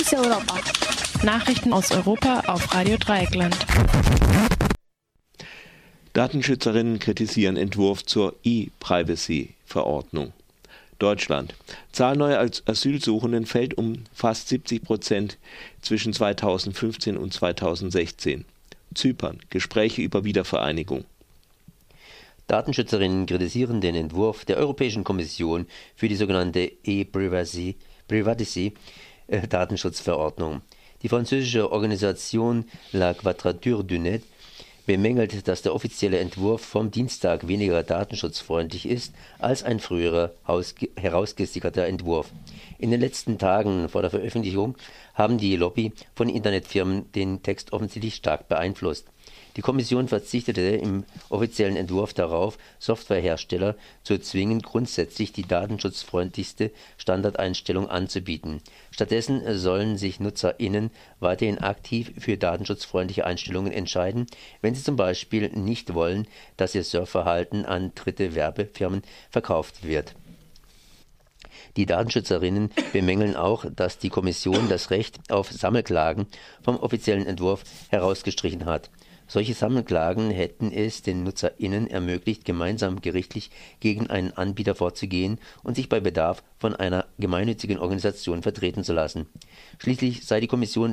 Fokus Europa. Nachrichten aus Europa auf Radio Dreieckland. Datenschützerinnen kritisieren Entwurf zur E-Privacy-Verordnung. Deutschland. Zahl neuer Asylsuchenden fällt um fast 70% zwischen 2015 und 2016. Zypern. Gespräche über Wiedervereinigung. Datenschützerinnen kritisieren den Entwurf der Europäischen Kommission für die sogenannte E-Privacy-Datenschutzverordnung. Die französische Organisation La Quadrature du Net bemängelt, dass der offizielle Entwurf vom Dienstag weniger datenschutzfreundlich ist als ein früherer herausgesickerter Entwurf. In den letzten Tagen vor der Veröffentlichung haben die Lobby von Internetfirmen den Text offensichtlich stark beeinflusst. Die Kommission verzichtete im offiziellen Entwurf darauf, Softwarehersteller zu zwingen, grundsätzlich die datenschutzfreundlichste Standardeinstellung anzubieten. Stattdessen sollen sich NutzerInnen weiterhin aktiv für datenschutzfreundliche Einstellungen entscheiden, wenn sie zum Beispiel nicht wollen, dass ihr Surfverhalten an dritte Werbefirmen verkauft wird. Die Datenschützerinnen bemängeln auch, dass die Kommission das Recht auf Sammelklagen vom offiziellen Entwurf herausgestrichen hat. Solche Sammelklagen hätten es den NutzerInnen ermöglicht, gemeinsam gerichtlich gegen einen Anbieter vorzugehen und sich bei Bedarf von einer gemeinnützigen Organisation vertreten zu lassen. Schließlich sei die Kommission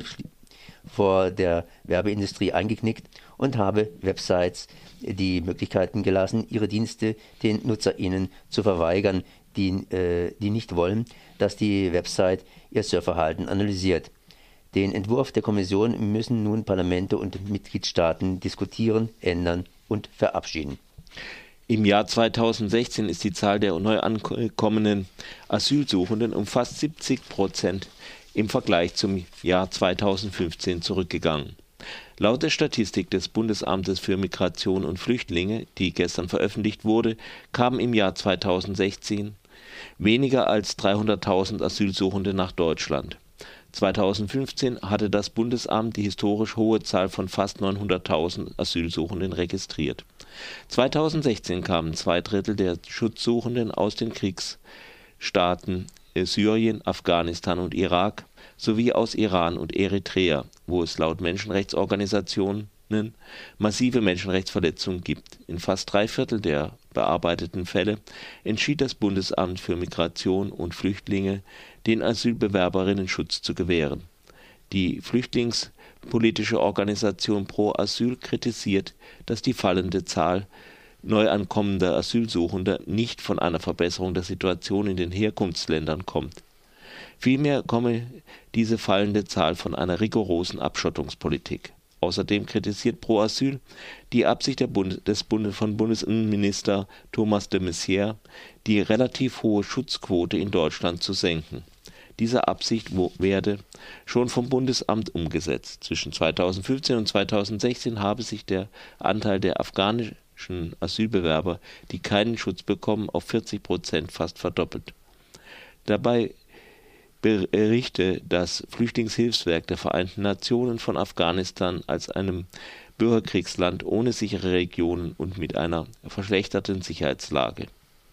vor der Werbeindustrie eingeknickt und habe Websites die Möglichkeiten gelassen, ihre Dienste den NutzerInnen zu verweigern, die nicht wollen, dass die Website ihr Surfverhalten analysiert. Den Entwurf der Kommission müssen nun Parlamente und Mitgliedstaaten diskutieren, ändern und verabschieden. Im Jahr 2016 ist die Zahl der neu ankommenden Asylsuchenden um fast 70% im Vergleich zum Jahr 2015 zurückgegangen. Laut der Statistik des Bundesamtes für Migration und Flüchtlinge, die gestern veröffentlicht wurde, kamen im Jahr 2016 weniger als 300.000 Asylsuchende nach Deutschland. 2015 hatte das Bundesamt die historisch hohe Zahl von fast 900.000 Asylsuchenden registriert. 2016 kamen 2/3 der Schutzsuchenden aus den Kriegsstaaten Syrien, Afghanistan und Irak sowie aus Iran und Eritrea, wo es laut Menschenrechtsorganisationen massive Menschenrechtsverletzungen gibt. In fast 3/4 der bearbeiteten Fälle entschied das Bundesamt für Migration und Flüchtlinge, den Asylbewerberinnen Schutz zu gewähren. Die flüchtlingspolitische Organisation Pro Asyl kritisiert, dass die fallende Zahl neu ankommender Asylsuchender nicht von einer Verbesserung der Situation in den Herkunftsländern kommt. Vielmehr komme diese fallende Zahl von einer rigorosen Abschottungspolitik. Außerdem kritisiert Pro Asyl die Absicht von Bundesinnenminister Thomas de Maizière, die relativ hohe Schutzquote in Deutschland zu senken. Diese Absicht werde schon vom Bundesamt umgesetzt. Zwischen 2015 und 2016 habe sich der Anteil der afghanischen Asylbewerber, die keinen Schutz bekommen, auf 40% fast verdoppelt. Dabei berichte das Flüchtlingshilfswerk der Vereinten Nationen von Afghanistan als einem Bürgerkriegsland ohne sichere Regionen und mit einer verschlechterten Sicherheitslage.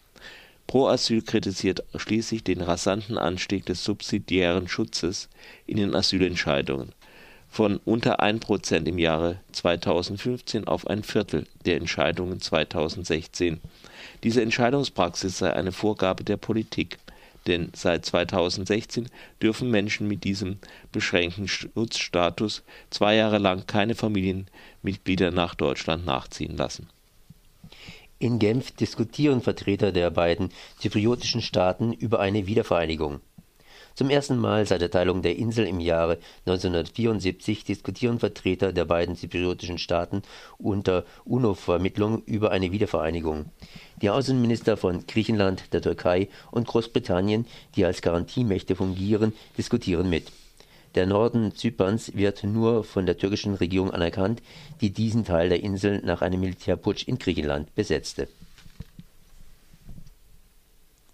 Pro Asyl kritisiert schließlich den rasanten Anstieg des subsidiären Schutzes in den Asylentscheidungen von unter 1% im Jahre 2015 auf 1/4 der Entscheidungen 2016. Diese Entscheidungspraxis sei eine Vorgabe der Politik, denn seit 2016 dürfen Menschen mit diesem beschränkten Schutzstatus 2 Jahre lang keine Familienmitglieder nach Deutschland nachziehen lassen. In Genf diskutieren Vertreter der beiden zypriotischen Staaten über eine Wiedervereinigung. Zum ersten Mal seit der Teilung der Insel im Jahre 1974 diskutieren Vertreter der beiden zypriotischen Staaten unter UNO-Vermittlung über eine Wiedervereinigung. Die Außenminister von Griechenland, der Türkei und Großbritannien, die als Garantiemächte fungieren, diskutieren mit. Der Norden Zyperns wird nur von der türkischen Regierung anerkannt, die diesen Teil der Insel nach einem Militärputsch in Griechenland besetzte.